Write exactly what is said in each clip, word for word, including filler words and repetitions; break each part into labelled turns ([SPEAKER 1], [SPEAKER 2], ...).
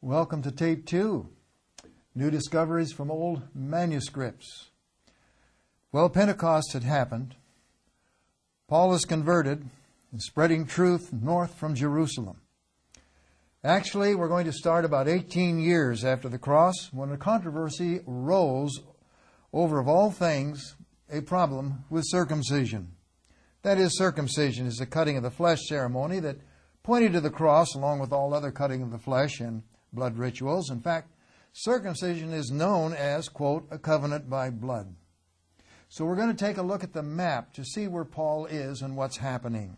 [SPEAKER 1] Welcome to tape two, new discoveries from old manuscripts. Well, Pentecost had happened. Paul is converted and spreading truth north from Jerusalem. Actually, we're going to start about eighteen years after the cross, when a controversy arose over, of all things, a problem with circumcision. That is, circumcision is the cutting of the flesh ceremony that pointed to the cross along with all other cutting of the flesh and blood rituals. In fact, circumcision is known as, quote, a covenant by blood. So we're going to take a look at the map to see where Paul is and what's happening.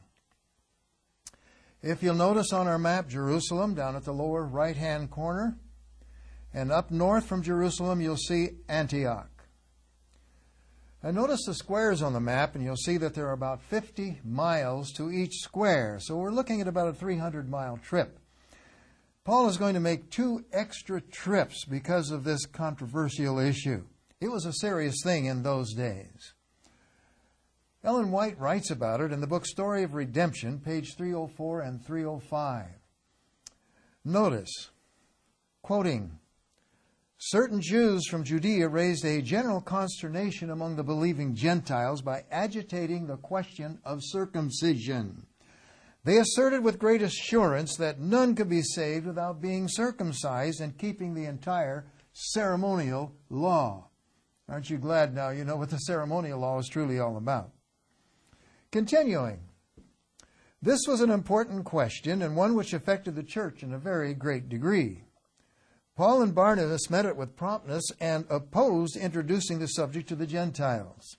[SPEAKER 1] If you'll notice on our map, Jerusalem down at the lower right-hand corner, and up north from Jerusalem you'll see Antioch. And notice the squares on the map, and you'll see that there are about fifty miles to each square. So we're looking at about a three hundred mile trip. Paul is going to make two extra trips because of this controversial issue. It was a serious thing in those days. Ellen White writes about it in the book Story of Redemption, page three oh four and three oh five. Notice, quoting, "Certain Jews from Judea raised a general consternation among the believing Gentiles by agitating the question of circumcision. They asserted with great assurance that none could be saved without being circumcised and keeping the entire ceremonial law." Aren't you glad now you know what the ceremonial law is truly all about? Continuing, this was an important question and one which affected the church in a very great degree. Paul and Barnabas met it with promptness and opposed introducing the subject to the Gentiles.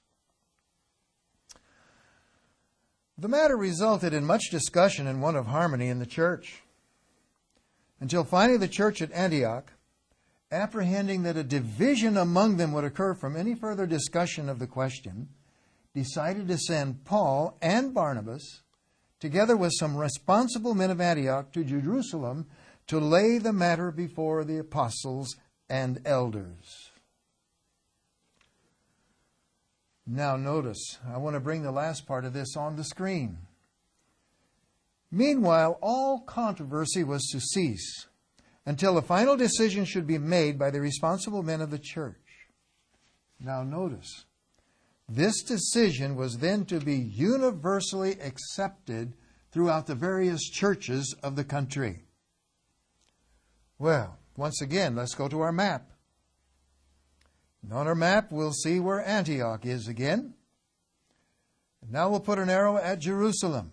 [SPEAKER 1] The matter resulted in much discussion and one of harmony in the church, until finally the church at Antioch, apprehending that a division among them would occur from any further discussion of the question, decided to send Paul and Barnabas, together with some responsible men of Antioch, to Jerusalem to lay the matter before the apostles and elders. Now notice, I want to bring the last part of this on the screen. Meanwhile, all controversy was to cease until a final decision should be made by the responsible men of the church. Now notice, this decision was then to be universally accepted throughout the various churches of the country. Well, once again, let's go to our map. And on our map, we'll see where Antioch is again. And now we'll put an arrow at Jerusalem.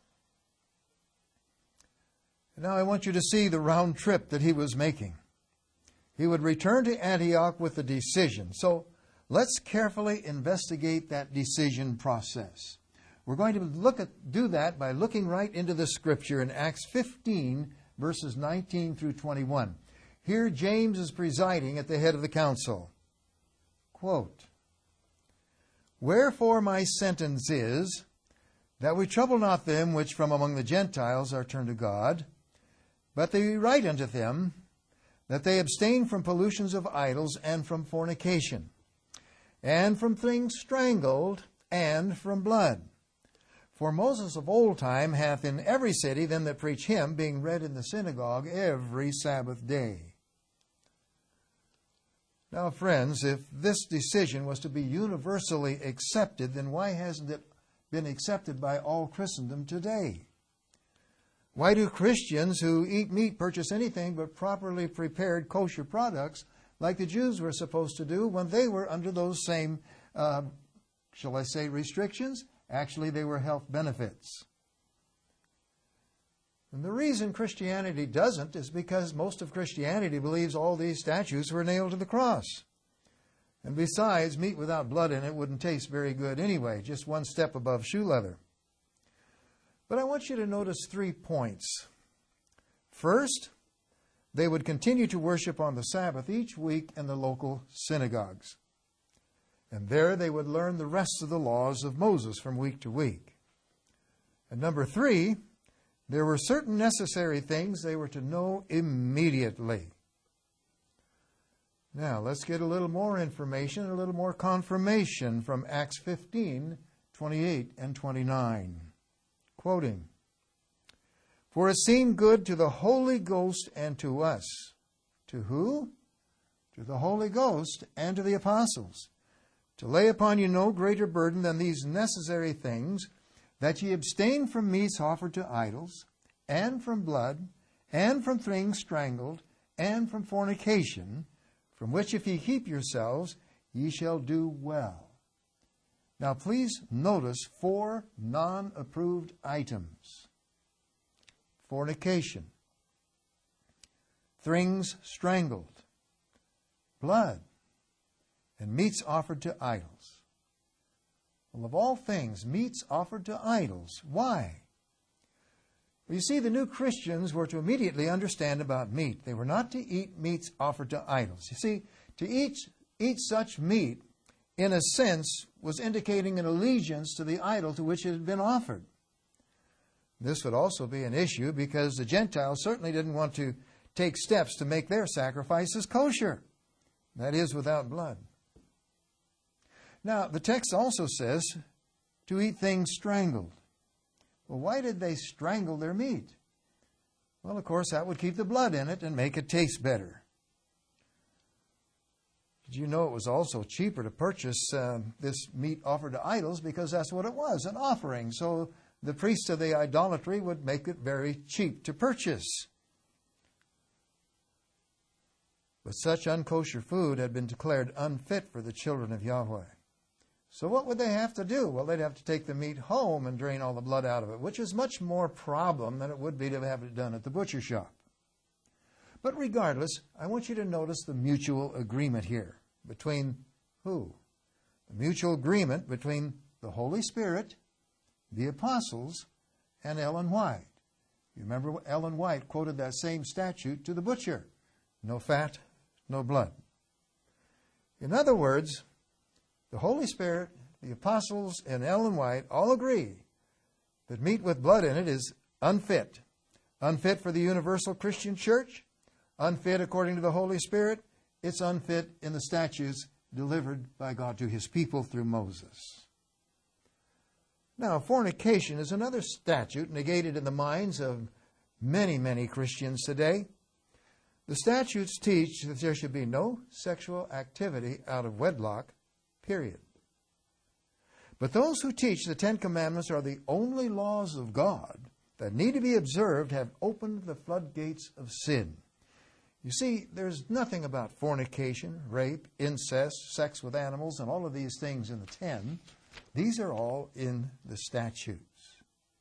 [SPEAKER 1] And now I want you to see the round trip that he was making. He would return to Antioch with a decision. So let's carefully investigate that decision process. We're going to look at do that by looking right into the Scripture in Acts fifteen, verses nineteen through twenty-one. Here James is presiding at the head of the council. Quote, "Wherefore my sentence is, that we trouble not them which from among the Gentiles are turned to God, but that we write unto them, that they abstain from pollutions of idols, and from fornication, and from things strangled, and from blood. For Moses of old time hath in every city them that preach him, being read in the synagogue every Sabbath day." Now, friends, if this decision was to be universally accepted, then why hasn't it been accepted by all Christendom today? Why do Christians who eat meat purchase anything but properly prepared kosher products like the Jews were supposed to do when they were under those same, uh, shall I say, restrictions? Actually, they were health benefits. And the reason Christianity doesn't is because most of Christianity believes all these statues were nailed to the cross. And besides, meat without blood in it wouldn't taste very good anyway, just one step above shoe leather. But I want you to notice three points. First, they would continue to worship on the Sabbath each week in the local synagogues. And there they would learn the rest of the laws of Moses from week to week. And number three, there were certain necessary things they were to know immediately. Now, let's get a little more information, a little more confirmation from Acts fifteen, twenty-eight and twenty-nine. Quoting, "For it seemed good to the Holy Ghost and to us To who? To the Holy Ghost and to the apostles, to lay upon you no greater burden than these necessary things, that ye abstain from meats offered to idols, and from blood, and from things strangled, and from fornication, from which if ye keep yourselves, ye shall do well. Now please notice four non-approved items. Fornication, things strangled, blood, and meats offered to idols. Well, of all things, meats offered to idols. Why? Well, you see, the new Christians were to immediately understand about meat. They were not to eat meats offered to idols. You see, to eat, eat such meat, in a sense, was indicating an allegiance to the idol to which it had been offered. This would also be an issue because the Gentiles certainly didn't want to take steps to make their sacrifices kosher. That is, without blood. Now, the text also says to eat things strangled. Well, why did they strangle their meat? Well, of course, that would keep the blood in it and make it taste better. Did you know it was also cheaper to purchase uh, this meat offered to idols because that's what it was, an offering. So the priest of the idolatry would make it very cheap to purchase. But such unkosher food had been declared unfit for the children of Yahweh. So what would they have to do? Well, they'd have to take the meat home and drain all the blood out of it, which is much more problem than it would be to have it done at the butcher shop. But regardless, I want you to notice the mutual agreement here. Between who? The mutual agreement between the Holy Spirit, the apostles, and Ellen White. You remember what Ellen White quoted that same statute to the butcher. No fat, no blood. In other words, the Holy Spirit, the apostles, and Ellen White all agree that meat with blood in it is unfit. Unfit for the universal Christian church, unfit according to the Holy Spirit, it's unfit in the statutes delivered by God to His people through Moses. Now, fornication is another statute negated in the minds of many, many Christians today. The statutes teach that there should be no sexual activity out of wedlock, period. But those who teach the Ten Commandments are the only laws of God that need to be observed have opened the floodgates of sin. You see, there's nothing about fornication, rape, incest, sex with animals, and all of these things in the ten. These are all in the statutes.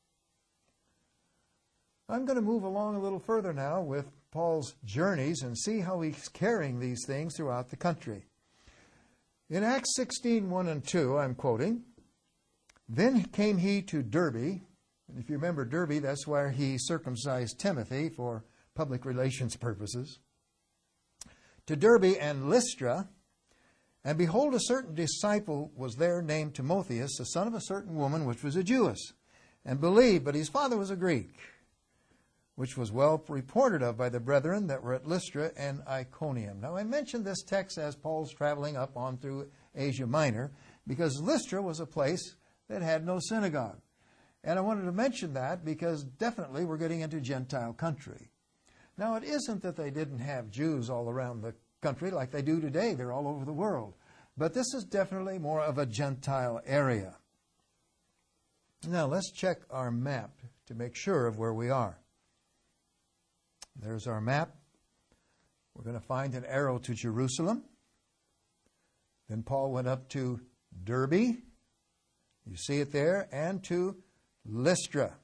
[SPEAKER 1] I'm going to move along a little further now with Paul's journeys and see how he's carrying these things throughout the country. In Acts sixteen, one and two, I'm quoting, "Then came he to Derbe," and if you remember Derbe, that's where he circumcised Timothy for public relations purposes, "to Derbe and Lystra, and behold, a certain disciple was there named Timotheus, the son of a certain woman which was a Jewess, and believed, but his father was a Greek, which was well reported of by the brethren that were at Lystra and Iconium." Now, I mentioned this text as Paul's traveling up on through Asia Minor, because Lystra was a place that had no synagogue. And I wanted to mention that because definitely we're getting into Gentile country. Now, it isn't that they didn't have Jews all around the country like they do today. They're all over the world. But this is definitely more of a Gentile area. Now, let's check our map to make sure of where we are. There's our map. We're going to find an arrow to Jerusalem. Then Paul went up to Derbe. You see it there. And to Lystra.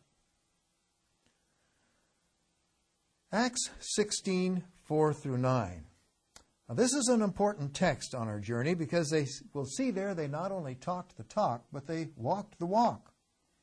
[SPEAKER 1] Acts sixteen, four through nine. Now, this is an important text on our journey because they will see there they not only talked the talk, but they walked the walk.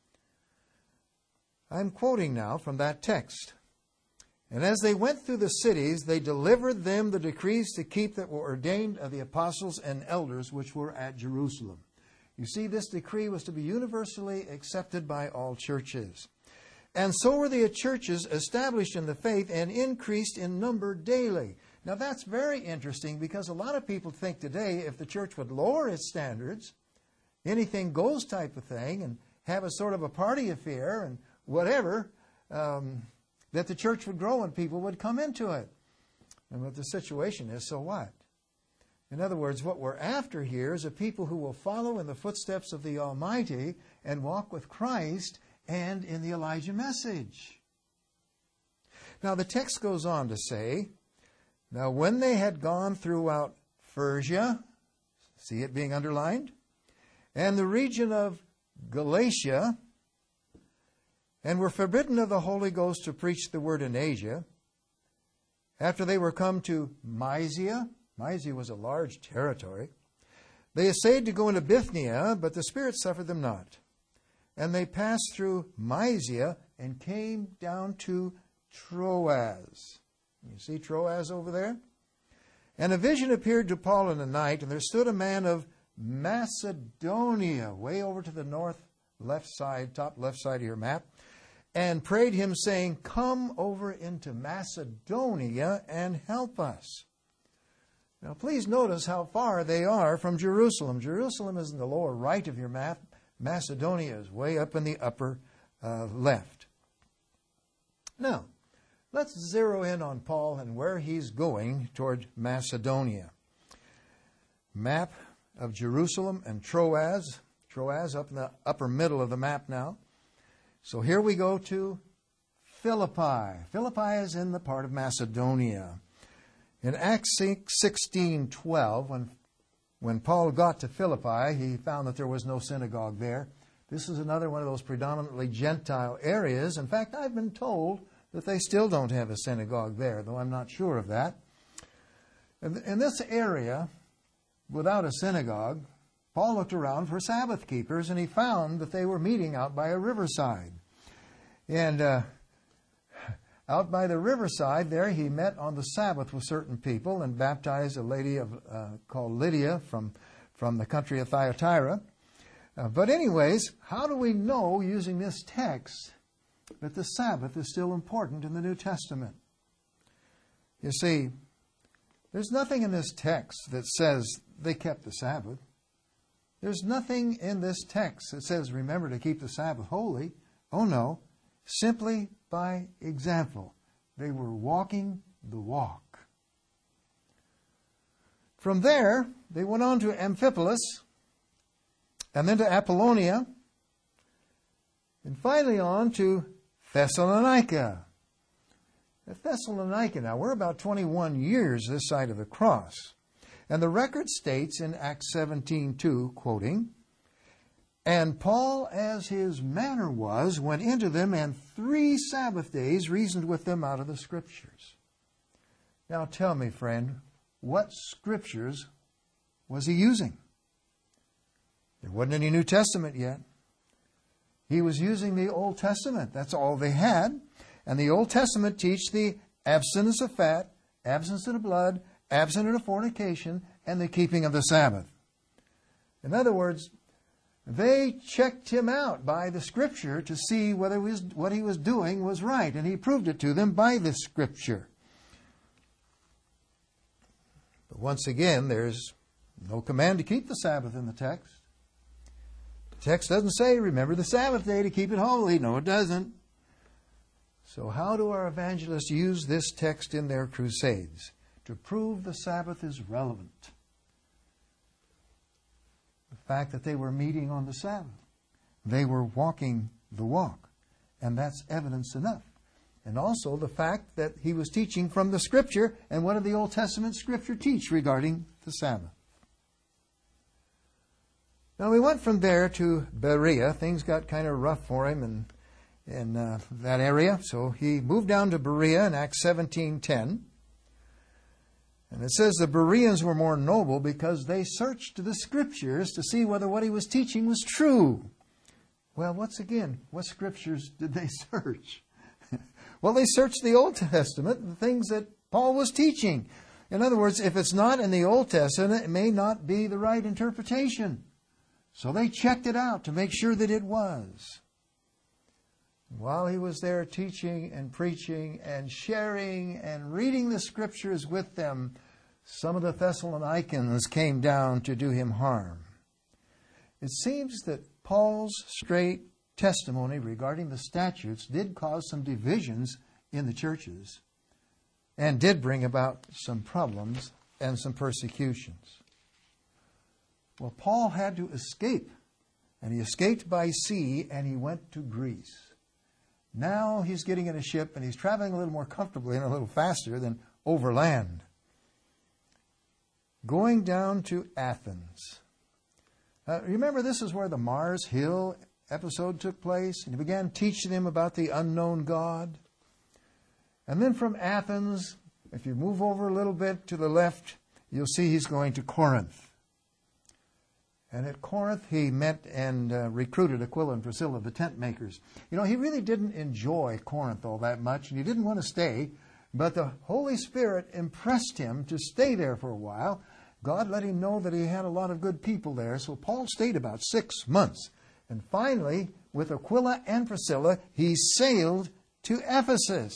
[SPEAKER 1] I'm quoting now from that text. "And as they went through the cities, they delivered them the decrees to keep that were ordained of the apostles and elders which were at Jerusalem." You see, this decree was to be universally accepted by all churches. "And so were the churches established in the faith and increased in number daily." Now that's very interesting because a lot of people think today if the church would lower its standards, anything goes type of thing, and have a sort of a party affair and whatever, um, that the church would grow and people would come into it. And what the situation is, so what? In other words, what we're after here is a people who will follow in the footsteps of the Almighty and walk with Christ and in the Elijah message. Now the text goes on to say, now when they had gone throughout Persia, see it being underlined, and the region of Galatia, and were forbidden of the Holy Ghost to preach the word in Asia, after they were come to Mysia, Mysia was a large territory, they essayed to go into Bithynia, but the Spirit suffered them not. And they passed through Mysia and came down to Troas. You see Troas over there? And a vision appeared to Paul in the night, and there stood a man of Macedonia, way over to the north left side, top left side of your map, and prayed him, saying, come over into Macedonia and help us. Now please notice how far they are from Jerusalem. Jerusalem is in the lower right of your map. Macedonia is way up in the upper uh, left. Now, let's zero in on Paul and where he's going toward Macedonia. Map of Jerusalem and Troas. Troas up in the upper middle of the map now. So here we go to Philippi. Philippi is in the part of Macedonia. In Acts sixteen twelve, when, when Paul got to Philippi, he found that there was no synagogue there. This is another one of those predominantly Gentile areas. In fact, I've been told that they still don't have a synagogue there, though I'm not sure of that. In, in this area, without a synagogue, Paul looked around for Sabbath keepers, and he found that they were meeting out by a riverside. And uh, out by the riverside there, he met on the Sabbath with certain people and baptized a lady of, uh, called Lydia from, from the country of Thyatira. Uh, but anyways, how do we know, using this text, that the Sabbath is still important in the New Testament? You see, there's nothing in this text that says they kept the Sabbath. There's nothing in this text that says, remember to keep the Sabbath holy. Oh no, simply by example. They were walking the walk. From there, they went on to Amphipolis, and then to Apollonia, and finally on to Thessalonica. Thessalonica, now we're about twenty-one years this side of the cross. And the record states in Acts seventeen two, quoting, and Paul, as his manner was, went into them, and three Sabbath days reasoned with them out of the Scriptures. Now tell me, friend, what Scriptures was he using? There wasn't any New Testament yet. He was using the Old Testament. That's all they had. And the Old Testament teach the abstinence of fat, abstinence of blood, abstinence of fornication, and the keeping of the Sabbath. In other words, they checked him out by the Scripture to see whether he was, what he was doing was right, and he proved it to them by the Scripture. But once again, there's no command to keep the Sabbath in the text. The text doesn't say, remember the Sabbath day to keep it holy. No, it doesn't. So how do our evangelists use this text in their crusades? To prove the Sabbath is relevant. The fact that they were meeting on the Sabbath. They were walking the walk. And that's evidence enough. And also the fact that he was teaching from the Scripture. And what did the Old Testament Scripture teach regarding the Sabbath? Now we went from there to Berea. Things got kind of rough for him in, in uh, that area. So he moved down to Berea in Acts seventeen ten. And it says the Bereans were more noble because they searched the Scriptures to see whether what he was teaching was true. Well, once again, what Scriptures did they search? Well, they searched the Old Testament, the things that Paul was teaching. In other words, if it's not in the Old Testament, it may not be the right interpretation. So they checked it out to make sure that it was. While he was there teaching and preaching and sharing and reading the Scriptures with them, some of the Thessalonians came down to do him harm. It seems that Paul's straight testimony regarding the statutes did cause some divisions in the churches. and did bring about some problems and some persecutions. Well, Paul had to escape, and he escaped by sea, and he went to Greece. Now he's getting in a ship, and he's traveling a little more comfortably and a little faster than overland. Going down to Athens. Uh, remember, this is where the Mars Hill episode took place, and he began teaching them about the unknown God. And then from Athens, if you move over a little bit to the left, you'll see he's going to Corinth. And at Corinth, he met and uh, recruited Aquila and Priscilla, the tent makers. You know, he really didn't enjoy Corinth all that much, and he didn't want to stay, but the Holy Spirit impressed him to stay there for a while. God let him know that he had a lot of good people there, so Paul stayed about six months. And finally, with Aquila and Priscilla, he sailed to Ephesus.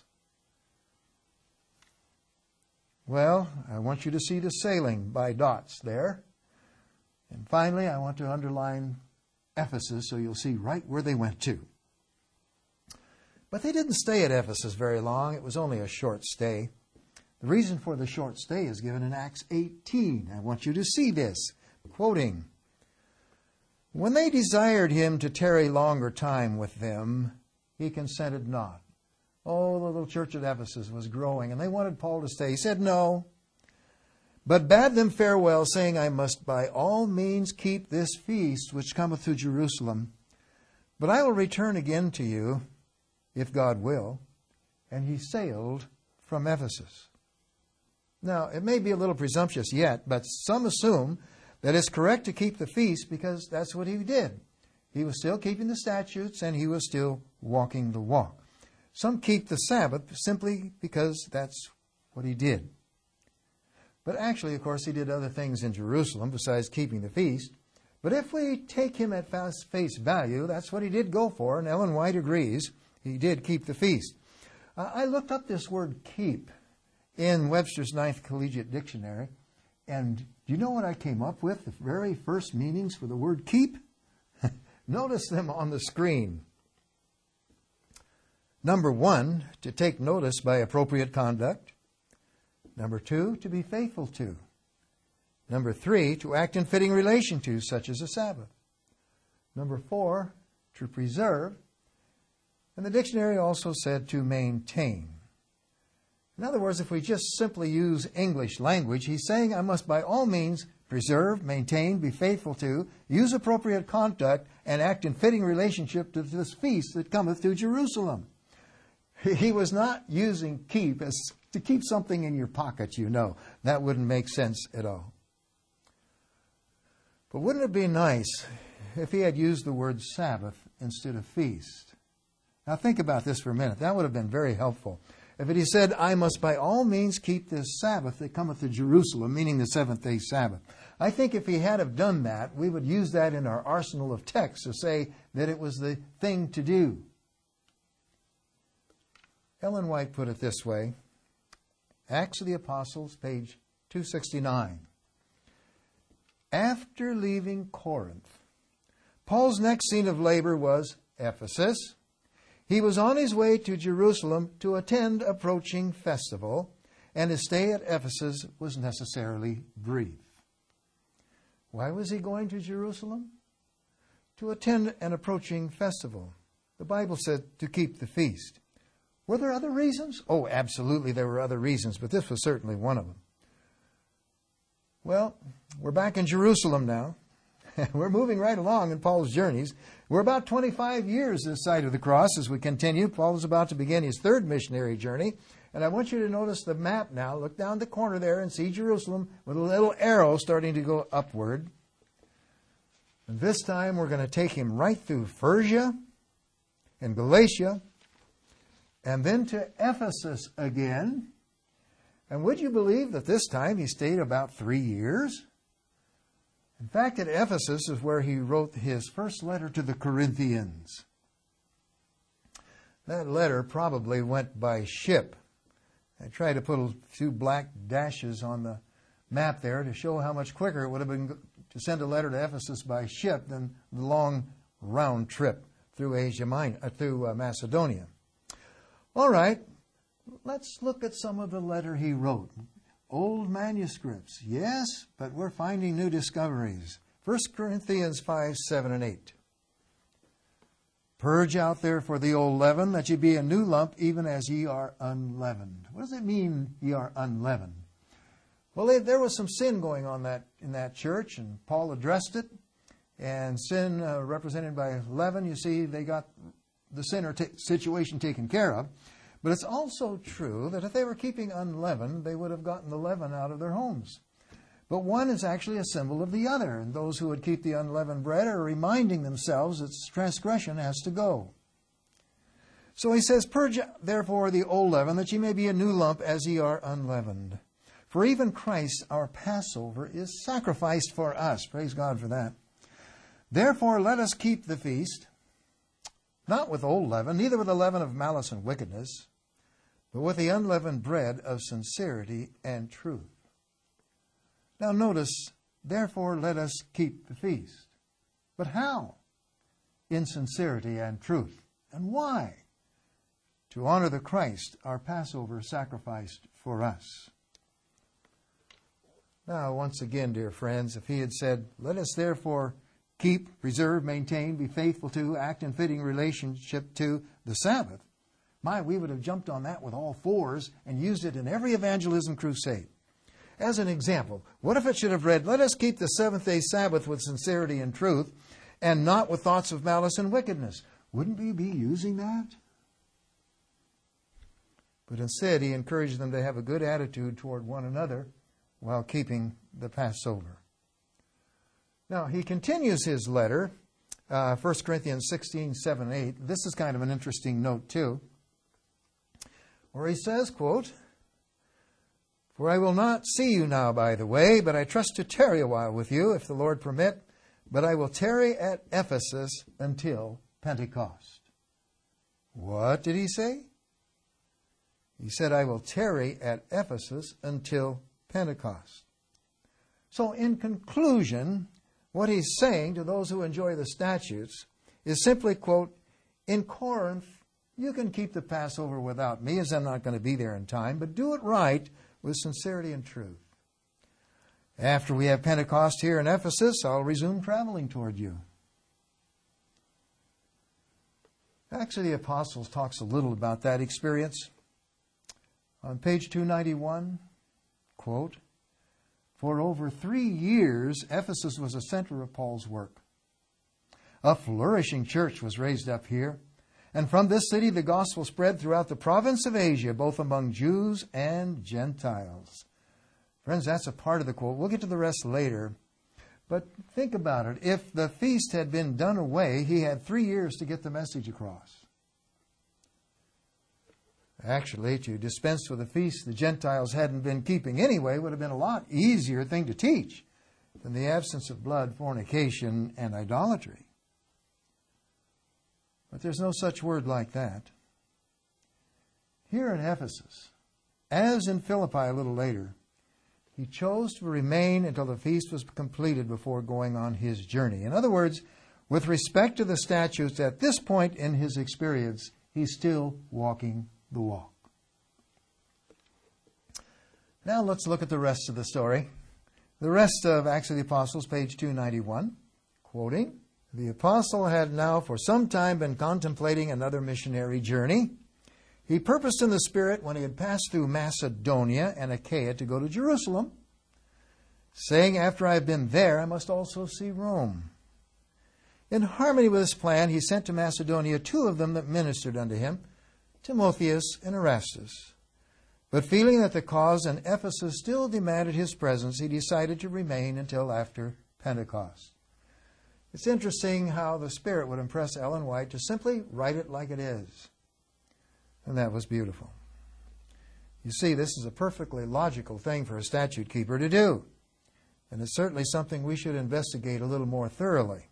[SPEAKER 1] Well, I want you to see the sailing by dots there. And finally, I want to underline Ephesus so you'll see right where they went to. But they didn't stay at Ephesus very long. It was only a short stay. The reason for the short stay is given in Acts eighteen. I want you to see this. Quoting, "When they desired him to tarry longer time with them, he consented not." Oh, the little church at Ephesus was growing, and they wanted Paul to stay. He said no, but bade them farewell, saying, "I must by all means keep this feast which cometh to Jerusalem. But I will return again to you, if God will." And he sailed from Ephesus. Now, it may be a little presumptuous yet, but some assume that it's correct to keep the feast because that's what he did. He was still keeping the statutes and he was still walking the walk. Some keep the Sabbath simply because that's what he did. But actually, of course, he did other things in Jerusalem besides keeping the feast. But if we take him at face value, that's what he did go for, and Ellen White agrees. He did keep the feast. Uh, I looked up this word keep in Webster's Ninth Collegiate Dictionary, and do you know what I came up with? The very first meanings for the word keep? Notice them on the screen. Number one, to take notice by appropriate conduct. Number two, to be faithful to. Number three, to act in fitting relation to, such as a Sabbath. Number four, to preserve. And the dictionary also said to maintain. In other words, if we just simply use English language, he's saying I must by all means preserve, maintain, be faithful to, use appropriate conduct, and act in fitting relationship to this feast that cometh to Jerusalem. He was not using keep as to keep something in your pocket, you know. That wouldn't make sense at all. But wouldn't it be nice if he had used the word Sabbath instead of feast? Now think about this for a minute. That would have been very helpful. If it had said, I must by all means keep this Sabbath that cometh to Jerusalem, meaning the seventh day Sabbath. I think if he had have done that, we would use that in our arsenal of texts to say that it was the thing to do. Ellen White put it this way. Acts of the Apostles, page two sixty-nine. After leaving Corinth, Paul's next scene of labor was Ephesus. He was on his way to Jerusalem to attend approaching festival, and his stay at Ephesus was necessarily brief. Why was he going to Jerusalem? To attend an approaching festival. The Bible said to keep the feast. Were there other reasons? Oh, absolutely there were other reasons, but this was certainly one of them. Well, we're back in Jerusalem now. We're moving right along in Paul's journeys. We're about twenty-five years this side of the cross as we continue. Paul is about to begin his third missionary journey. And I want you to notice the map now. Look down the corner there and see Jerusalem with a little arrow starting to go upward. And this time we're going to take him right through Phrygia and Galatia and then to Ephesus again. And would you believe that this time he stayed about three years? In fact, at Ephesus is where he wrote his first letter to the Corinthians. That letter probably went by ship. I tried to put a few black dashes on the map there to show how much quicker it would have been to send a letter to Ephesus by ship than the long round trip through Asia Minor, uh, through uh, Macedonia. All right, let's look at some of the letter he wrote. Old manuscripts, yes, but we're finding new discoveries. First Corinthians five, seven, and eight. Purge out therefore the old leaven, that ye be a new lump, even as ye are unleavened. What does it mean, ye are unleavened? Well, there was some sin going on that in that church, and Paul addressed it. And sin uh, represented by leaven, you see, they got the sinner t- situation taken care of. But it's also true that if they were keeping unleavened, they would have gotten the leaven out of their homes. But one is actually a symbol of the other, and those who would keep the unleavened bread are reminding themselves that transgression has to go. So he says, purge therefore the old leaven, that ye may be a new lump, as ye are unleavened. For even Christ, our Passover, is sacrificed for us. Praise God for that. Therefore let us keep the feast, not with old leaven, neither with the leaven of malice and wickedness, but with the unleavened bread of sincerity and truth. Now notice, therefore let us keep the feast. But how? In sincerity and truth. And why? To honor the Christ, our Passover, sacrificed for us. Now, once again, dear friends, if he had said, let us therefore keep, preserve, maintain, be faithful to, act in fitting relationship to the Sabbath, my, we would have jumped on that with all fours and used it in every evangelism crusade. As an example, what if it should have read, let us keep the seventh-day Sabbath with sincerity and truth, and not with thoughts of malice and wickedness? Wouldn't we be using that? But instead, he encouraged them to have a good attitude toward one another while keeping the Passover. Now, he continues his letter, uh, First Corinthians sixteen, seven, eight. This is kind of an interesting note, too, where he says, quote, for I will not see you now by the way, but I trust to tarry a while with you, if the Lord permit. But I will tarry at Ephesus until Pentecost. What did he say? He said, I will tarry at Ephesus until Pentecost. So in conclusion, what he's saying to those who enjoy the statutes is simply, quote, in Corinth, you can keep the Passover without me, as I'm not going to be there in time, but do it right with sincerity and truth. After we have Pentecost here in Ephesus, I'll resume traveling toward you. Acts of the Apostles talks a little about that experience. On page two ninety-one, quote, for over three years, Ephesus was a center of Paul's work. A flourishing church was raised up here, and from this city the gospel spread throughout the province of Asia, both among Jews and Gentiles. Friends, that's a part of the quote. We'll get to the rest later. But think about it. If the feast had been done away, he had three years to get the message across. Actually, to dispense with a feast the Gentiles hadn't been keeping anyway would have been a lot easier thing to teach than the absence of blood, fornication, and idolatry. But there's no such word like that. Here at Ephesus, as in Philippi a little later, he chose to remain until the feast was completed before going on his journey. In other words, with respect to the statutes, at this point in his experience, he's still walking the walk. Now let's look at the rest of the story. The rest of Acts of the Apostles, page two ninety-one, quoting, the apostle had now for some time been contemplating another missionary journey. He purposed in the Spirit, when he had passed through Macedonia and Achaia, to go to Jerusalem, saying, after I have been there, I must also see Rome. In harmony with this plan, he sent to Macedonia two of them that ministered unto him, Timotheus and Erastus. But feeling that the cause in Ephesus still demanded his presence, he decided to remain until after Pentecost. It's interesting how the Spirit would impress Ellen White to simply write it like it is. And that was beautiful. You see, this is a perfectly logical thing for a statute keeper to do. And it's certainly something we should investigate a little more thoroughly.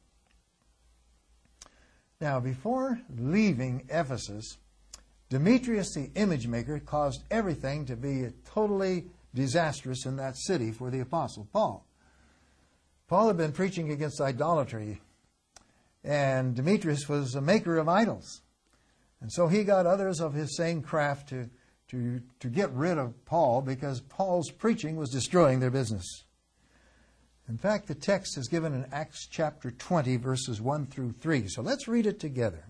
[SPEAKER 1] Now, before leaving Ephesus, Demetrius the image maker caused everything to be totally disastrous in that city for the Apostle Paul. Paul had been preaching against idolatry, and Demetrius was a maker of idols. And so he got others of his same craft to, to, to get rid of Paul because Paul's preaching was destroying their business. In fact, the text is given in Acts chapter twenty, verses one through three. So let's read it together.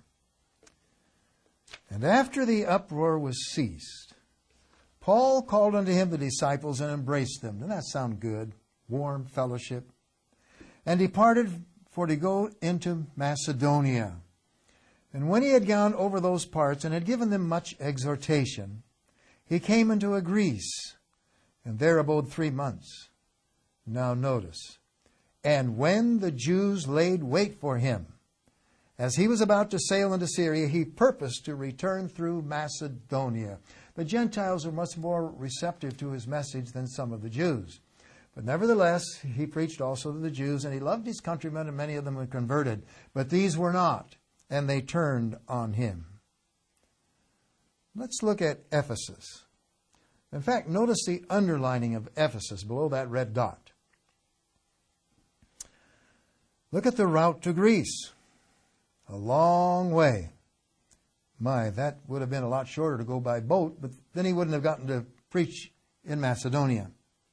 [SPEAKER 1] And after the uproar was ceased, Paul called unto him the disciples and embraced them. Doesn't that sound good? Warm fellowship. And departed for to go into Macedonia. And when he had gone over those parts and had given them much exhortation, he came into a Greece, and there abode three months. Now notice, and when the Jews laid wait for him, as he was about to sail into Syria, he purposed to return through Macedonia. The Gentiles were much more receptive to his message than some of the Jews. But nevertheless, he preached also to the Jews, and he loved his countrymen, and many of them were converted. But these were not, and they turned on him. Let's look at Ephesus. In fact, notice the underlining of Ephesus below that red dot. Look at the route to Greece. A long way. My, that would have been a lot shorter to go by boat, but then he wouldn't have gotten to preach in Macedonia.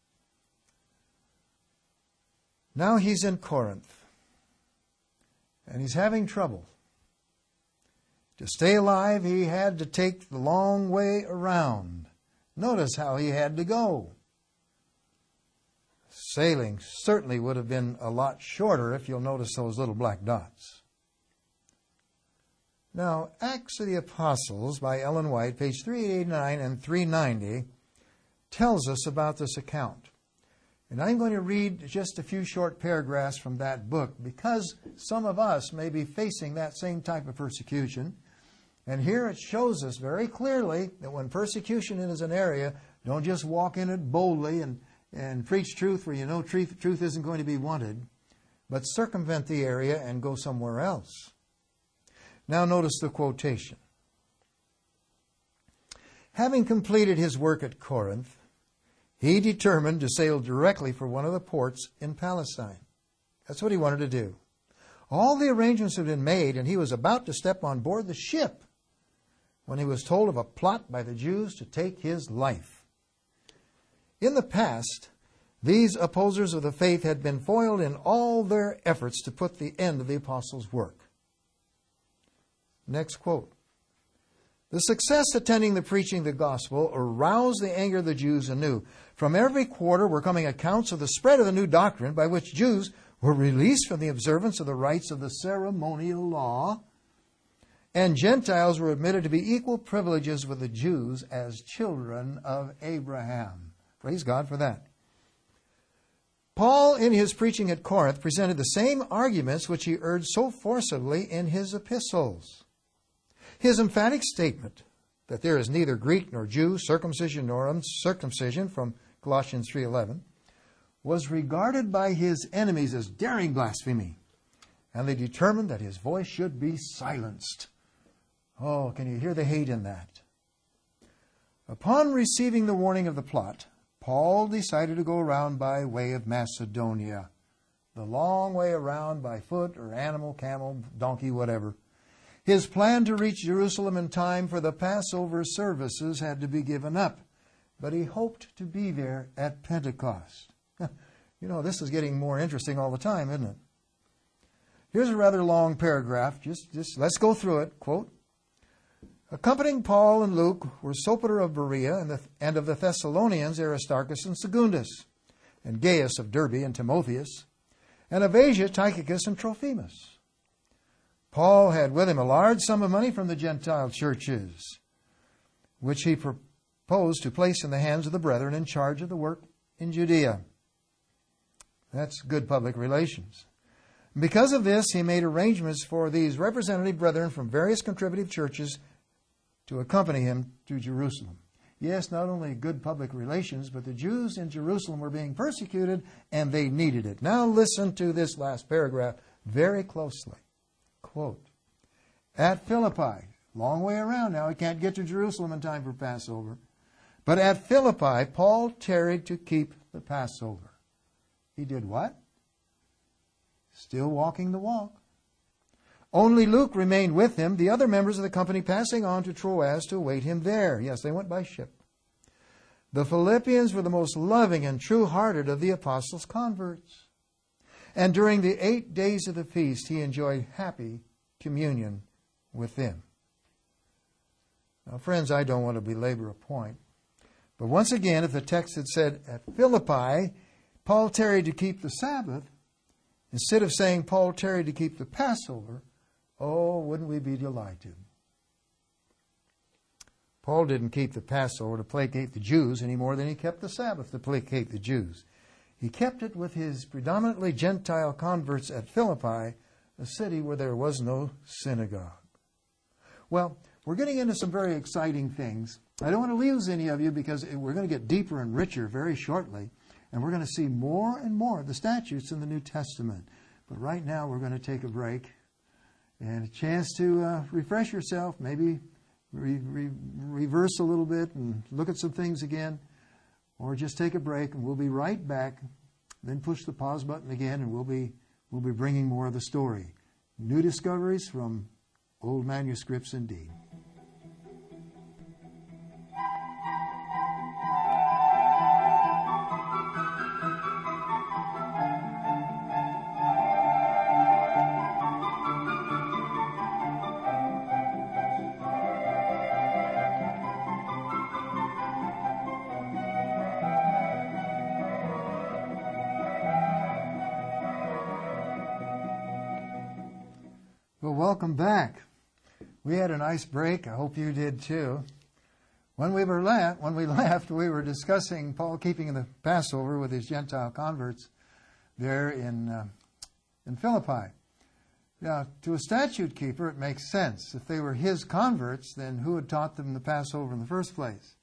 [SPEAKER 1] Now he's in Corinth, and he's having trouble. To stay alive, he had to take the long way around. Notice how he had to go. Sailing certainly would have been a lot shorter if you'll notice those little black dots. Now, Acts of the Apostles by Ellen White, page three eighty-nine and three ninety, tells us about this account. And I'm going to read just a few short paragraphs from that book because some of us may be facing that same type of persecution. And here it shows us very clearly that when persecution is an area, don't just walk in it boldly and, and preach truth where you know truth, truth isn't going to be wanted, but circumvent the area and go somewhere else. Now notice the quotation. Having completed his work at Corinth, he determined to sail directly for one of the ports in Palestine. That's what he wanted to do. All the arrangements had been made, and he was about to step on board the ship when he was told of a plot by the Jews to take his life. In the past, these opposers of the faith had been foiled in all their efforts to put the end of the apostles' work. Next quote. The success attending the preaching of the gospel aroused the anger of the Jews anew. From every quarter were coming accounts of the spread of the new doctrine by which Jews were released from the observance of the rites of the ceremonial law, and Gentiles were admitted to be equal privileges with the Jews as children of Abraham. Praise God for that. Paul, in his preaching at Corinth, presented the same arguments which he urged so forcibly in his epistles. His emphatic statement that there is neither Greek nor Jew, circumcision nor uncircumcision, from Colossians three eleven, was regarded by his enemies as daring blasphemy, and they determined that his voice should be silenced. Oh, can you hear the hate in that? Upon receiving the warning of the plot, Paul decided to go around by way of Macedonia, the long way around by foot or animal, camel, donkey, whatever. His plan to reach Jerusalem in time for the Passover services had to be given up, but he hoped to be there at Pentecost. You know, this is getting more interesting all the time, isn't it? Here's a rather long paragraph. Just, just let's go through it. Quote, accompanying Paul and Luke were Sopater of Berea, and, the, and of the Thessalonians Aristarchus and Secundus, and Gaius of Derbe and Timotheus, and of Asia Tychicus and Trophimus. Paul had with him a large sum of money from the Gentile churches, which he proposed to place in the hands of the brethren in charge of the work in Judea. That's good public relations. Because of this, he made arrangements for these representative brethren from various contributive churches to accompany him to Jerusalem. Yes, not only good public relations, but the Jews in Jerusalem were being persecuted, and they needed it. Now listen to this last paragraph very closely. Quote, at Philippi, long way around now, he can't get to Jerusalem in time for Passover, but at Philippi, Paul tarried to keep the Passover. He did what? Still walking the walk. Only Luke remained with him, the other members of the company passing on to Troas to await him there. Yes, they went by ship. The Philippians were the most loving and true-hearted of the apostles' converts. And during the eight days of the feast, he enjoyed happy communion with them. Now, friends, I don't want to belabor a point. But once again, if the text had said, at Philippi, Paul tarried to keep the Sabbath, instead of saying Paul tarried to keep the Passover, oh, wouldn't we be delighted? Paul didn't keep the Passover to placate the Jews any more than he kept the Sabbath to placate the Jews. He kept it with his predominantly Gentile converts at Philippi, a city where there was no synagogue. Well, we're getting into some very exciting things. I don't want to lose any of you because we're going to get deeper and richer very shortly, and we're going to see more and more of the statutes in the New Testament. But right now we're going to take a break and a chance to uh, refresh yourself, maybe Re- re- reverse a little bit and look at some things again, or just take a break, and we'll be right back. Then push the pause button again, and we'll be we'll be bringing more of the story. New discoveries from old manuscripts indeed. Well, welcome back. We had a nice break. I hope you did too. When we were left, when we left, we were discussing Paul keeping the Passover with his Gentile converts there in uh, in Philippi. Now, to a statute keeper, it makes sense. If they were his converts, then who had taught them the Passover in the first place?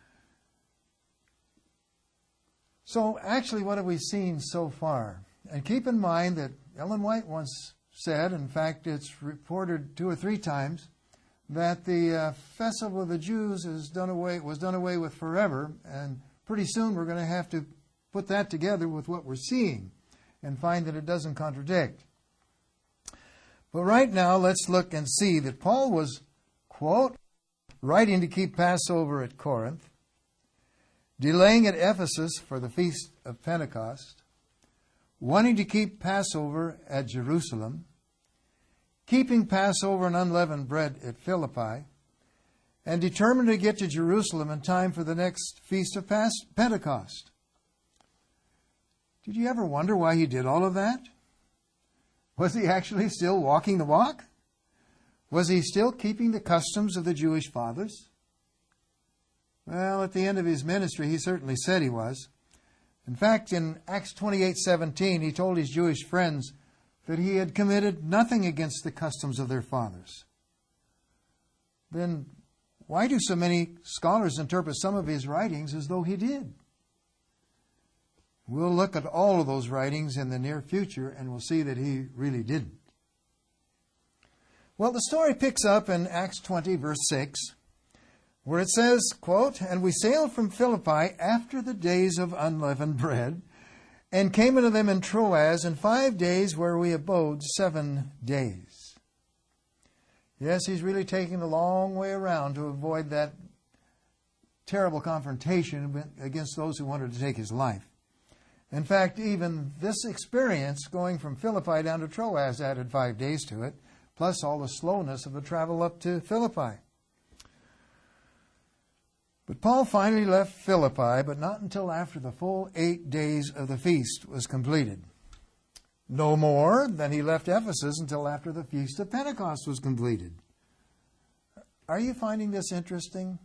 [SPEAKER 1] So, actually, what have we seen so far? And keep in mind that Ellen White once said, in fact, it's reported two or three times, that the uh, festival of the Jews is done away, was done away with forever, and pretty soon we're going to have to put that together with what we're seeing and find that it doesn't contradict. But right now, let's look and see that Paul was, quote, writing to keep Passover at Corinth, delaying at Ephesus for the Feast of Pentecost, wanting to keep Passover at Jerusalem, keeping Passover and unleavened bread at Philippi, and determined to get to Jerusalem in time for the next Feast of Pentecost. Did you ever wonder why he did all of that? Was he actually still walking the walk? Was he still keeping the customs of the Jewish fathers? Well, at the end of his ministry, he certainly said he was. In fact, in Acts twenty-eight seventeen, he told his Jewish friends that he had committed nothing against the customs of their fathers. Then why do so many scholars interpret some of his writings as though he did? We'll look at all of those writings in the near future, and we'll see that he really didn't. Well, the story picks up in Acts twenty, verse six, where it says, quote, "And we sailed from Philippi after the days of unleavened bread, and came unto them in Troas in five days, where we abode seven days." Yes, he's really taking the long way around to avoid that terrible confrontation against those who wanted to take his life. In fact, even this experience, going from Philippi down to Troas, added five days to it, plus all the slowness of the travel up to Philippi. But Paul finally left Philippi, but not until after the full eight days of the feast was completed. No more than he left Ephesus until after the Feast of Pentecost was completed. Are you finding this interesting?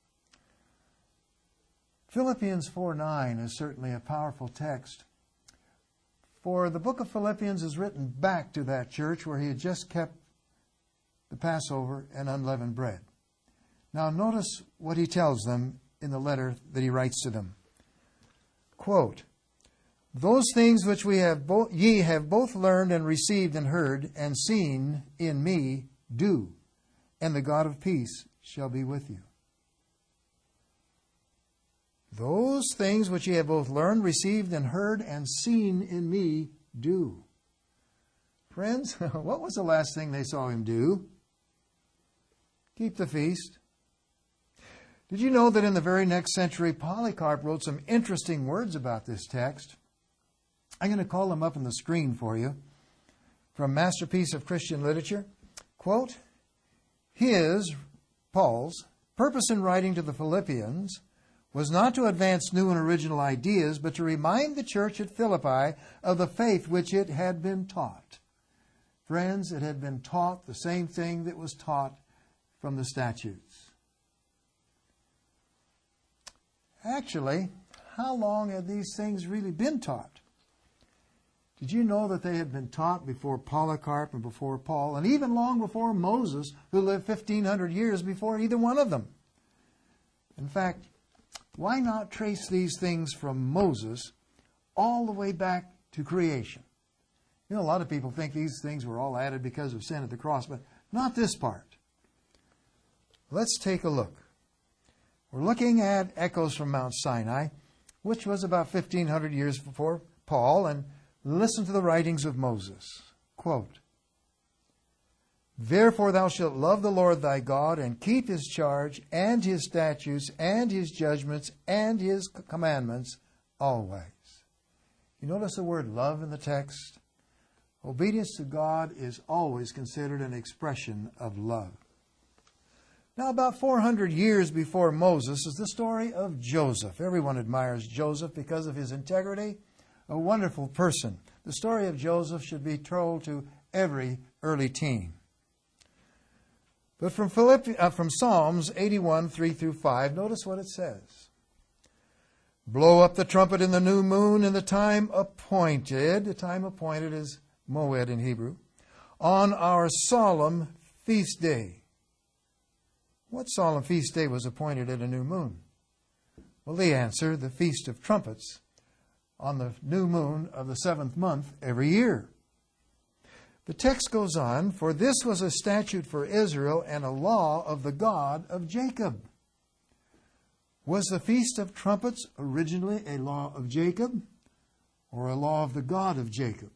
[SPEAKER 1] Philippians four nine is certainly a powerful text. For the book of Philippians is written back to that church where he had just kept the Passover and unleavened bread. Now notice what he tells them in the letter that he writes to them. Quote, "Those things which we have bo- ye have both learned and received and heard and seen in me, do, and the God of peace shall be with you." Those things which ye have both learned, received, and heard, and seen in me, do. Friends, what was the last thing they saw him do? Keep the feast. Did you know that in the very next century, Polycarp wrote some interesting words about this text? I'm going to call them up on the screen for you. From Masterpiece of Christian Literature, quote, his, Paul's, purpose in writing to the Philippians was not to advance new and original ideas, but to remind the church at Philippi of the faith which it had been taught. Friends, it had been taught the same thing that was taught from the statutes. Actually, how long had these things really been taught? Did you know that they had been taught before Polycarp and before Paul, and even long before Moses, who lived fifteen hundred years before either one of them? In fact, why not trace these things from Moses all the way back to creation? You know, a lot of people think these things were all added because of sin at the cross, but not this part. Let's take a look. We're looking at Echoes from Mount Sinai, which was about fifteen hundred years before Paul, and listen to the writings of Moses. Quote, therefore thou shalt love the Lord thy God, and keep his charge, and his statutes, and his judgments, and his commandments always. You notice the word love in the text? Obedience to God is always considered an expression of love. Now, about four hundred years before Moses is the story of Joseph. Everyone admires Joseph because of his integrity. A wonderful person. The story of Joseph should be told to every early teen. But from, Philippi, uh, from Psalms eighty-one, three through five, notice what it says. Blow up the trumpet in the new moon in the time appointed. The time appointed is Moed in Hebrew. On our solemn feast day. What solemn feast day was appointed at a new moon? Well, the answer, the Feast of Trumpets, on the new moon of the seventh month every year. The text goes on, for this was a statute for Israel and a law of the God of Jacob. Was the Feast of Trumpets originally a law of Jacob or a law of the God of Jacob?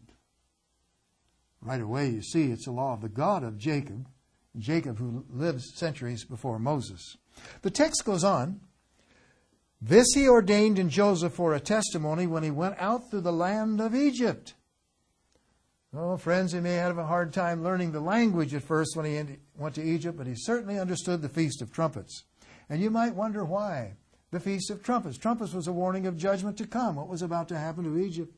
[SPEAKER 1] Right away you see it's a law of the God of Jacob, Jacob who lived centuries before Moses. The text goes on, this he ordained in Joseph for a testimony when he went out through the land of Egypt. Oh, friends, he may have a hard time learning the language at first when he went to Egypt, but he certainly understood the Feast of Trumpets. And you might wonder why. The Feast of Trumpets. Trumpets was a warning of judgment to come. What was about to happen to Egypt?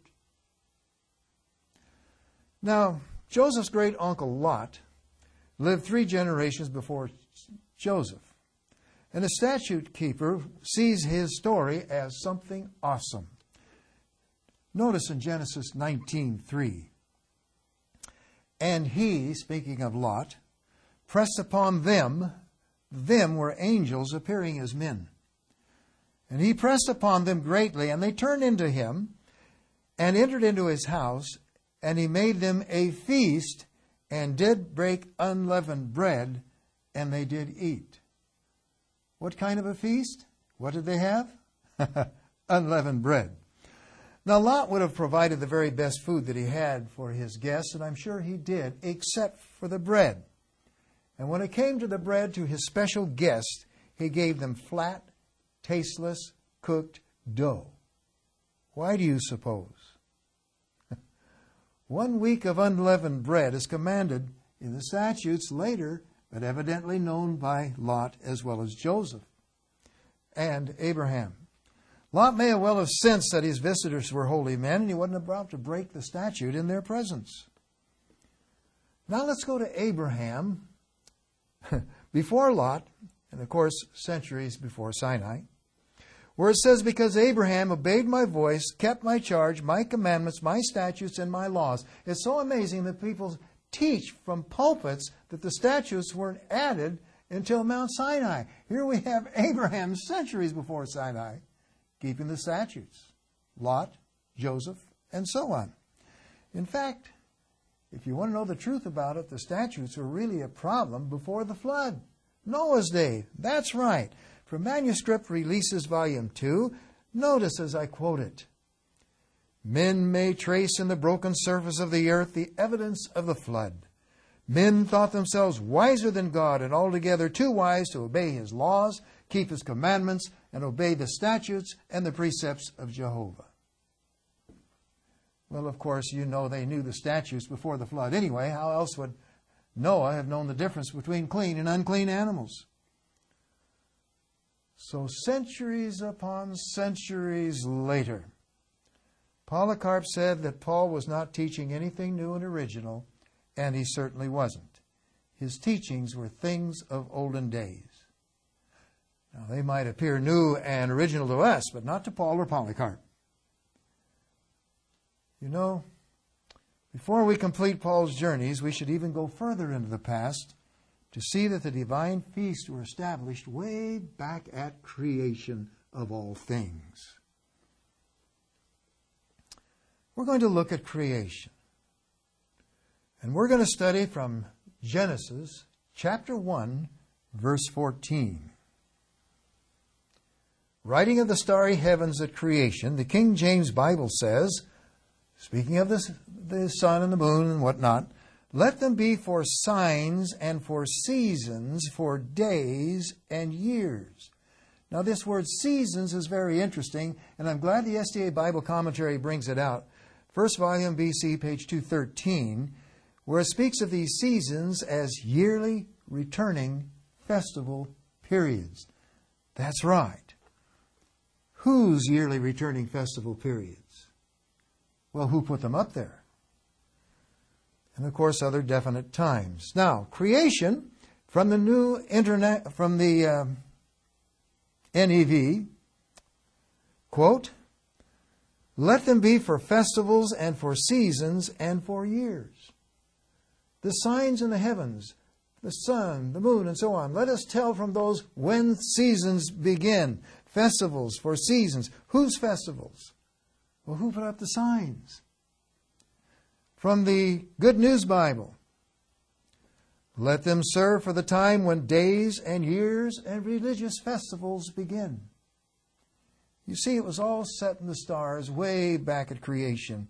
[SPEAKER 1] Now, Joseph's great uncle Lot lived three generations before Joseph. And the statute keeper sees his story as something awesome. Notice in Genesis nineteen three. And he, speaking of Lot, pressed upon them, them were angels appearing as men. And he pressed upon them greatly, and they turned into him, and entered into his house, and he made them a feast, and did break unleavened bread, and they did eat. What kind of a feast? What did they have? Unleavened bread. Now, Lot would have provided the very best food that he had for his guests, and I'm sure he did, except for the bread. And when it came to the bread to his special guest, he gave them flat, tasteless, cooked dough. Why do you suppose? One week of unleavened bread is commanded in the statutes later, but evidently known by Lot as well as Joseph and Abraham. Lot may well have sensed that his visitors were holy men, and he wasn't about to break the statute in their presence. Now let's go to Abraham, before Lot, and of course centuries before Sinai, where it says, because Abraham obeyed my voice, kept my charge, my commandments, my statutes, and my laws. It's so amazing that people teach from pulpits that the statutes weren't added until Mount Sinai. Here we have Abraham centuries before Sinai keeping the statutes. Lot, Joseph, and so on. In fact, if you want to know the truth about it, the statutes were really a problem before the flood. Noah's day, that's right. From Manuscript Releases Volume two, notice as I quote it, men may trace in the broken surface of the earth the evidence of the flood. Men thought themselves wiser than God, and altogether too wise to obey His laws, keep His commandments, and obey the statutes and the precepts of Jehovah. Well, of course, you know they knew the statutes before the flood anyway. How else would Noah have known the difference between clean and unclean animals? So centuries upon centuries later, Polycarp said that Paul was not teaching anything new and original, and he certainly wasn't. His teachings were things of olden days. Now, they might appear new and original to us, but not to Paul or Polycarp. You know, before we complete Paul's journeys, we should even go further into the past to see that the divine feasts were established way back at creation of all things. We're going to look at creation. And we're going to study from Genesis chapter one, verse fourteen. Writing of the starry heavens at creation, the King James Bible says, speaking of the, the sun and the moon and whatnot, let them be for signs and for seasons, for days and years. Now this word seasons is very interesting, and I'm glad the S D A Bible Commentary brings it out. First volume B C, page two thirteen, where it speaks of these seasons as yearly returning festival periods. That's right. Whose yearly returning festival periods? Well, who put them up there? And of course, other definite times. Now, creation from the new internet, from the um, N E V, quote, let them be for festivals and for seasons and for years. The signs in the heavens, the sun, the moon, and so on. Let us tell from those when seasons begin. Festivals for seasons. Whose festivals? Well, who put up the signs? From the Good News Bible. Let them serve for the time when days and years and religious festivals begin. You see, it was all set in the stars way back at creation.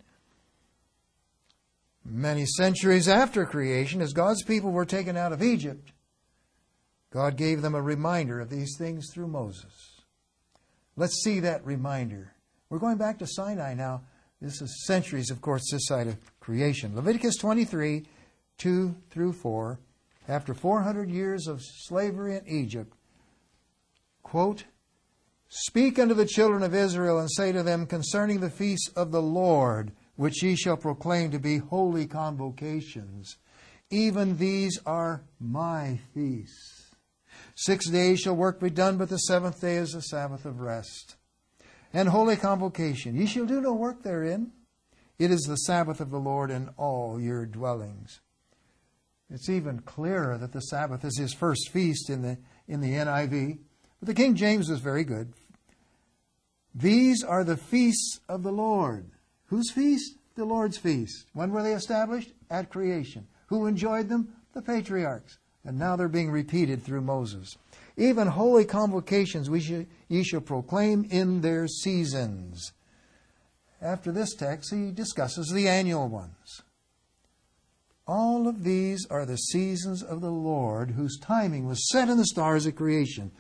[SPEAKER 1] Many centuries after creation, as God's people were taken out of Egypt, God gave them a reminder of these things through Moses. Let's see that reminder. We're going back to Sinai now. This is centuries, of course, this side of creation. Leviticus twenty-three, two through four. After four hundred years of slavery in Egypt, quote, speak unto the children of Israel and say to them concerning the feasts of the Lord, which ye shall proclaim to be holy convocations. Even these are my feasts. Six days shall work be done, but the seventh day is the Sabbath of rest. And holy convocation, ye shall do no work therein. It is the Sabbath of the Lord in all your dwellings. It's even clearer that the Sabbath is His first feast in the, in the N I V. But the King James was very good. These are the feasts of the Lord. Whose feast? The Lord's feast. When were they established? At creation. Who enjoyed them? The patriarchs. And now they're being repeated through Moses. Even holy convocations we shall, ye shall proclaim in their seasons. After this text, he discusses the annual ones. All of these are the seasons of the Lord, whose timing was set in the stars at creation.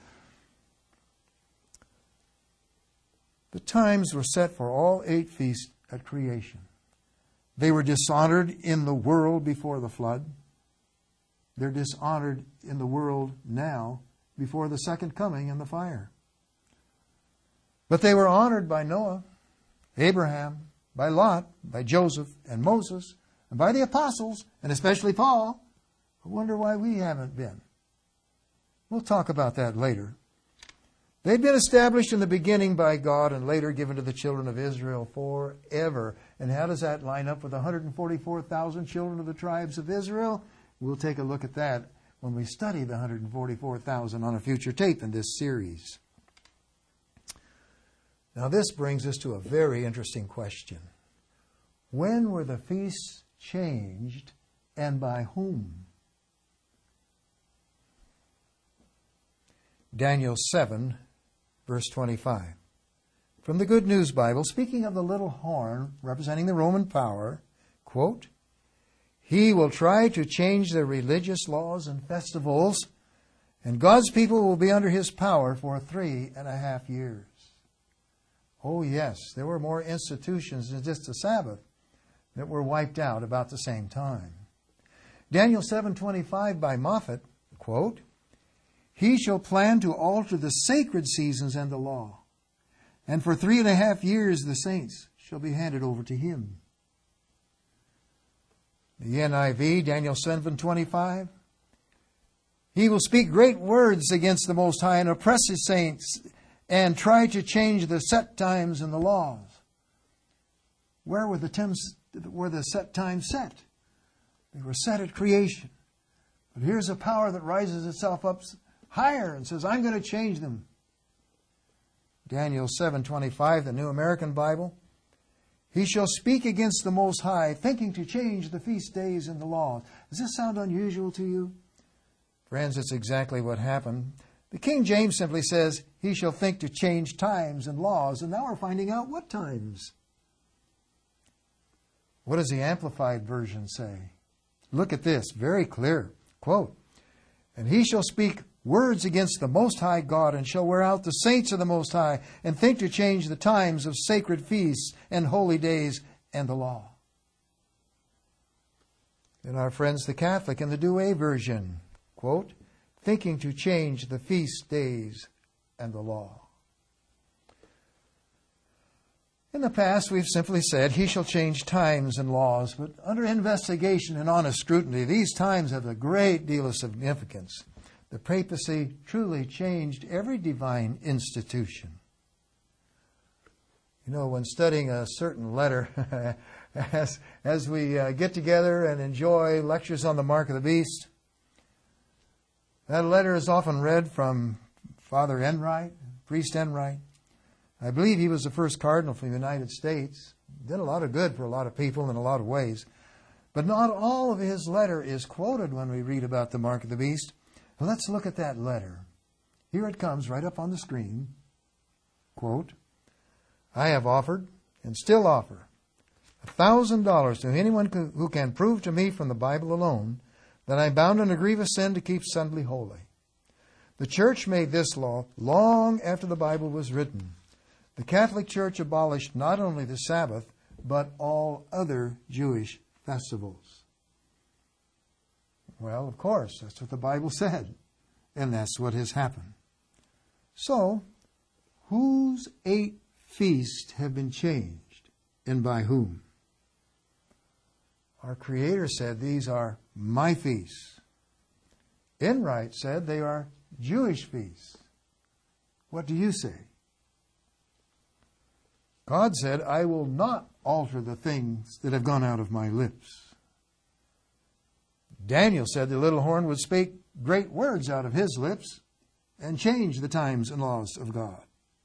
[SPEAKER 1] The times were set for all eight feasts at creation. They were dishonored in the world before the flood. They're dishonored in the world now before the second coming in the fire. But they were honored by Noah, Abraham, by Lot, by Joseph and Moses, and by the apostles, and especially Paul. I wonder why we haven't been. We'll talk about that later. They'd been established in the beginning by God and later given to the children of Israel forever. And how does that line up with one hundred forty-four thousand children of the tribes of Israel? We'll take a look at that when we study the one hundred forty-four thousand on a future tape in this series. Now this brings us to a very interesting question. When were the feasts changed and by whom? Daniel seven, verse twenty-five. From the Good News Bible, speaking of the little horn representing the Roman power, quote, He will try to change their religious laws and festivals, and God's people will be under his power for three and a half years. Oh yes, there were more institutions than just the Sabbath that were wiped out about the same time. Daniel seven twenty-five by Moffat, quote, "He shall plan to alter the sacred seasons and the law, and for three and a half years the saints shall be handed over to him." The N I V, Daniel seven twenty-five, "He will speak great words against the Most High and oppress his saints and try to change the set times and the laws." Where were the, times, were the set times set? They were set at creation. But here's a power that rises itself up higher and says, I'm going to change them. Daniel seven twenty-five, the New American Bible. "He shall speak against the Most High, thinking to change the feast days and the laws." Does this sound unusual to you? Friends, it's exactly what happened. The King James simply says, "He shall think to change times and laws." And now we're finding out what times. What does the Amplified Version say? Look at this, very clear. Quote, "And he shall speak words against the Most High God, and shall wear out the saints of the Most High, and think to change the times of sacred feasts and holy days and the law." Then our friends, the Catholic and the Douay Version, quote, "Thinking to change the feast days and the law." In the past, we've simply said, he shall change times and laws, but under investigation and honest scrutiny, these times have a great deal of significance. The papacy truly changed every divine institution. You know, when studying a certain letter, as, as we uh, get together and enjoy lectures on the Mark of the Beast, that letter is often read from Father Enright, Priest Enright. I believe he was the first cardinal from the United States. Did a lot of good for a lot of people in a lot of ways. But not all of his letter is quoted when we read about the Mark of the Beast. Well, let's look at that letter. Here it comes right up on the screen. Quote, "I have offered and still offer a thousand dollars to anyone who can prove to me from the Bible alone that I am bound in a grievous sin to keep Sunday holy. The Church made this law long after the Bible was written. The Catholic Church abolished not only the Sabbath, but all other Jewish festivals." Well, of course, that's what the Bible said. And that's what has happened. So, whose eight feasts have been changed, and by whom? Our Creator said these are my feasts. Enright said they are Jewish feasts. What do you say? God said, "I will not alter the things that have gone out of my lips." Daniel said the little horn would speak great words out of his lips and change the times and laws of God.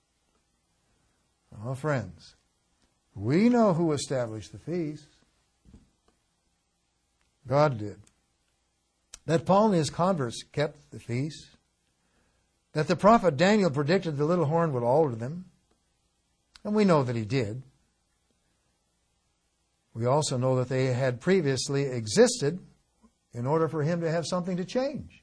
[SPEAKER 1] Oh, friends, we know who established the feast. God did. That Paul and his converts kept the feast. That the prophet Daniel predicted the little horn would alter them. And we know that he did. We also know that they had previously existed in order for him to have something to change.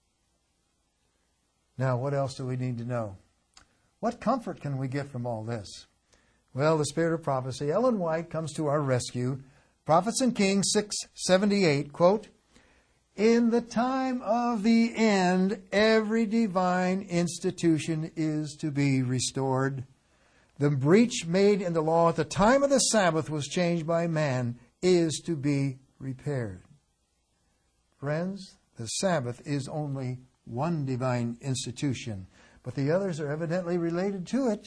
[SPEAKER 1] Now, what else do we need to know? What comfort can we get from all this? Well, the Spirit of Prophecy, Ellen White, comes to our rescue. Prophets and Kings six seventy-eight, quote, "In the time of the end, every divine institution is to be restored. The breach made in the law at the time of the Sabbath was changed by man, is to be repaired." Friends, the Sabbath is only one divine institution, but the others are evidently related to it.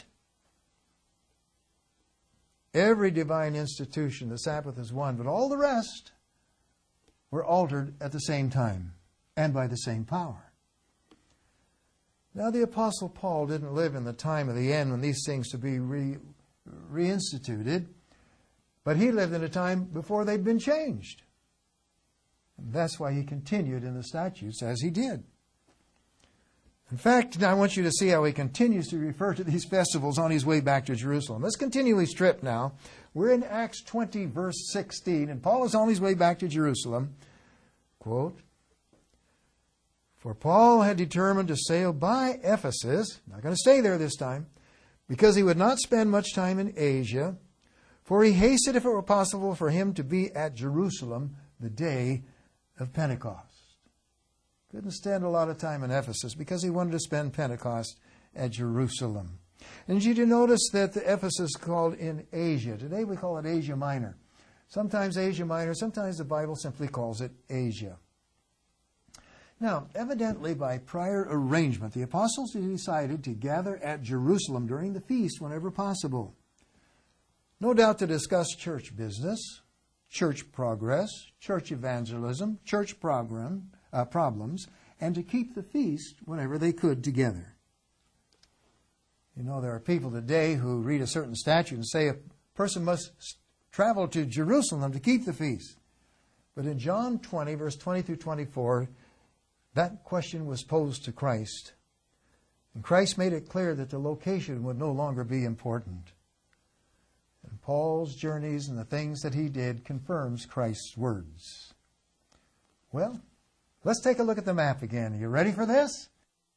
[SPEAKER 1] Every divine institution, the Sabbath is one, but all the rest were altered at the same time and by the same power. Now, the Apostle Paul didn't live in the time of the end when these things to be re, reinstituted, but he lived in a time before they'd been changed. And that's why he continued in the statutes as he did. In fact, I want you to see how he continues to refer to these festivals on his way back to Jerusalem. Let's continue his trip now. We're in Acts twenty, verse sixteen, and Paul is on his way back to Jerusalem. Quote, "For Paul had determined to sail by Ephesus," not going to stay there this time, "because he would not spend much time in Asia, for he hasted, if it were possible, for him to be at Jerusalem the day of Pentecost." Couldn't stand a lot of time in Ephesus because he wanted to spend Pentecost at Jerusalem. And you do notice that the Ephesus is called in Asia. Today we call it Asia Minor. Sometimes Asia Minor, sometimes the Bible simply calls it Asia. Now, evidently by prior arrangement, the apostles decided to gather at Jerusalem during the feast whenever possible. No doubt to discuss church business, church progress, church evangelism, church program, uh, problems, and to keep the feast whenever they could together. You know, there are people today who read a certain statute and say a person must travel to Jerusalem to keep the feast. But in John twenty, verse twenty through twenty-four, that question was posed to Christ. And Christ made it clear that the location would no longer be important. And Paul's journeys and the things that he did confirms Christ's words. Well, let's take a look at the map again. Are you ready for this?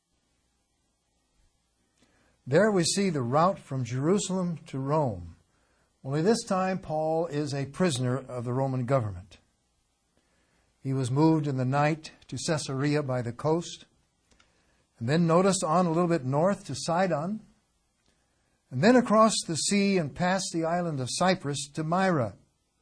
[SPEAKER 1] There we see the route from Jerusalem to Rome. Only this time Paul is a prisoner of the Roman government. He was moved in the night to Caesarea by the coast, and then notice on a little bit north to Sidon, and then across the sea and past the island of Cyprus to Myra,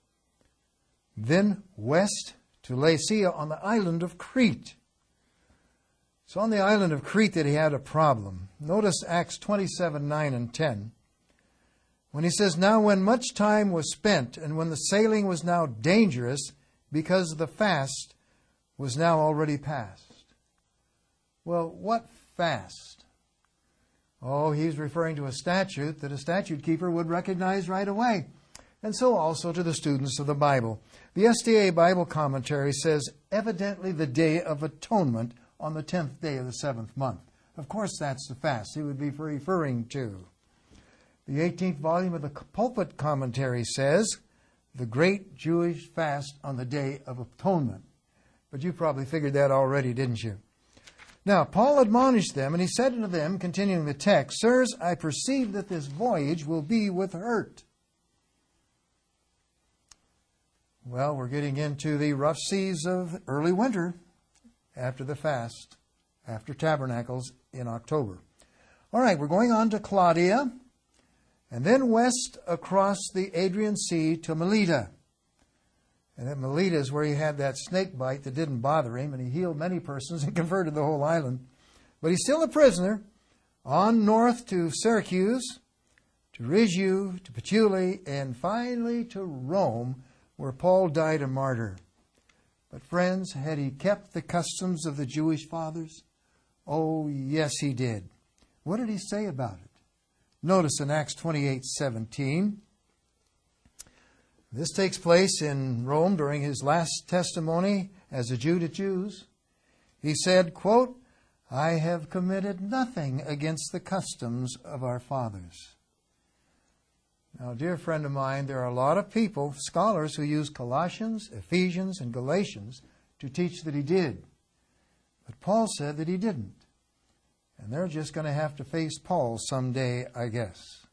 [SPEAKER 1] then west to Laodicea on the island of Crete. It's on the island of Crete that he had a problem. Notice Acts twenty-seven, nine and ten. When he says, "Now when much time was spent, and when the sailing was now dangerous, because the fast was now already past." Well, what fast? Oh, he's referring to a statute that a statute keeper would recognize right away. And so also to the students of the Bible. The S D A Bible Commentary says, evidently the Day of Atonement on the tenth day of the seventh month. Of course, that's the fast he would be referring to. The eighteenth volume of the Pulpit Commentary says, the great Jewish fast on the Day of Atonement. But you probably figured that already, didn't you? Now, Paul admonished them, and he said unto them, continuing the text, "Sirs, I perceive that this voyage will be with hurt." Well, we're getting into the rough seas of early winter after the fast, after Tabernacles in October. All right, we're going on to Claudia, and then west across the Adrian Sea to Melita. And at Melita is where he had that snake bite that didn't bother him, and he healed many persons and converted the whole island. But he's still a prisoner. On north to Syracuse, to Rhegium, to Puteoli, and finally to Rome, where Paul died a martyr. But friends, had he kept the customs of the Jewish fathers? Oh, yes, he did. What did he say about it? Notice in Acts twenty-eight, seventeen. This takes place in Rome during his last testimony as a Jew to Jews. He said, quote, "I have committed nothing against the customs of our fathers." Now, dear friend of mine, there are a lot of people, scholars, who use Colossians, Ephesians, and Galatians to teach that he did. But Paul said that he didn't. And they're just going to have to face Paul someday, I guess.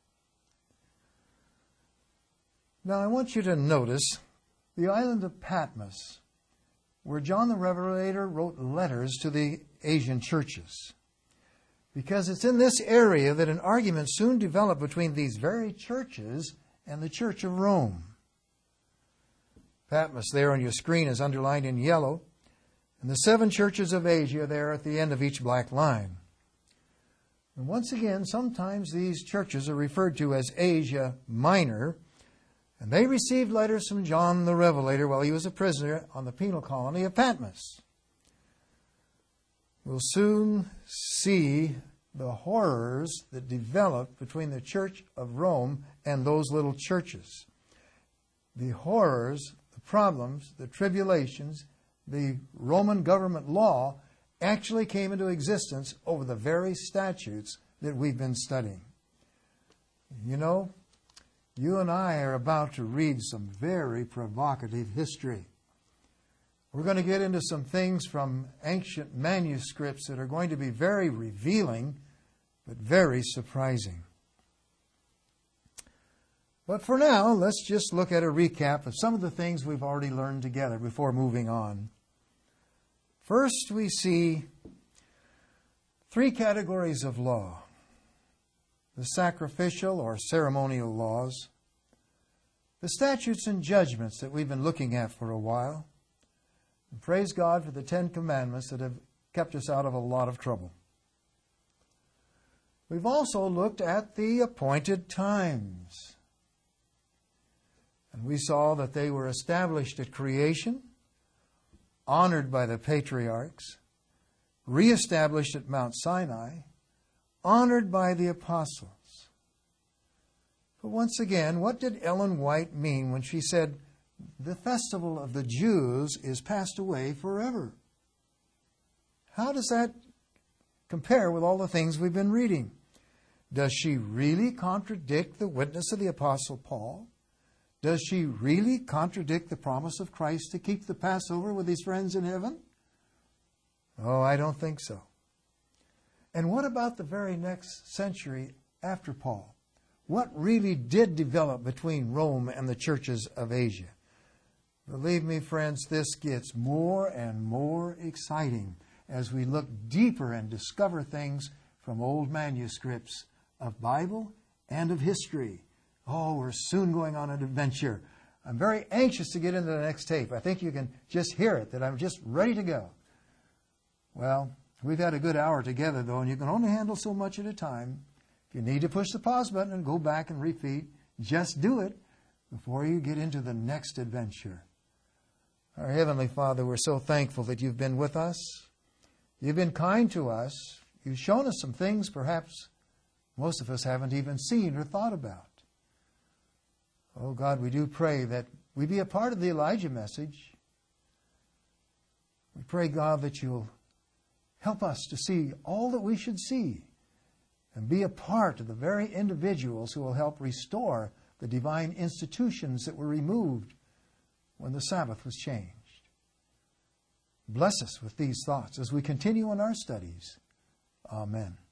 [SPEAKER 1] Now, I want you to notice the island of Patmos, where John the Revelator wrote letters to the Asian churches. Because it's in this area that an argument soon developed between these very churches and the Church of Rome. Patmos there on your screen is underlined in yellow, and the seven churches of Asia are there at the end of each black line. And once again, sometimes these churches are referred to as Asia Minor, and they received letters from John the Revelator while he was a prisoner on the penal colony of Patmos. We'll soon see the horrors that develop between the Church of Rome and those little churches. The horrors, the problems, the tribulations, the Roman government law, actually came into existence over the very statutes that we've been studying. You know, you and I are about to read some very provocative history. We're going to get into some things from ancient manuscripts that are going to be very revealing, but very surprising. But for now, let's just look at a recap of some of the things we've already learned together before moving on. First, we see three categories of law: the sacrificial or ceremonial laws, the statutes and judgments that we've been looking at for a while, and praise God for the Ten Commandments that have kept us out of a lot of trouble. We've also looked at the appointed times. And we saw that they were established at creation, honored by the patriarchs, reestablished at Mount Sinai, honored by the apostles. But once again, what did Ellen White mean when she said, the festival of the Jews is passed away forever? How does that compare with all the things we've been reading? Does she really contradict the witness of the Apostle Paul? Does she really contradict the promise of Christ to keep the Passover with his friends in heaven? Oh, I don't think so. And what about the very next century after Paul? What really did develop between Rome and the churches of Asia? Believe me, friends, this gets more and more exciting as we look deeper and discover things from old manuscripts of Bible and of history. Oh, we're soon going on an adventure. I'm very anxious to get into the next tape. I think you can just hear it, that I'm just ready to go. Well, we've had a good hour together, though, and you can only handle so much at a time. If you need to push the pause button and go back and repeat, just do it before you get into the next adventure. Our Heavenly Father, we're so thankful that you've been with us. You've been kind to us. You've shown us some things perhaps most of us haven't even seen or thought about. Oh God, we do pray that we be a part of the Elijah message. We pray, God, that you'll help us to see all that we should see and be a part of the very individuals who will help restore the divine institutions that were removed when the Sabbath was changed. Bless us with these thoughts as we continue in our studies. Amen.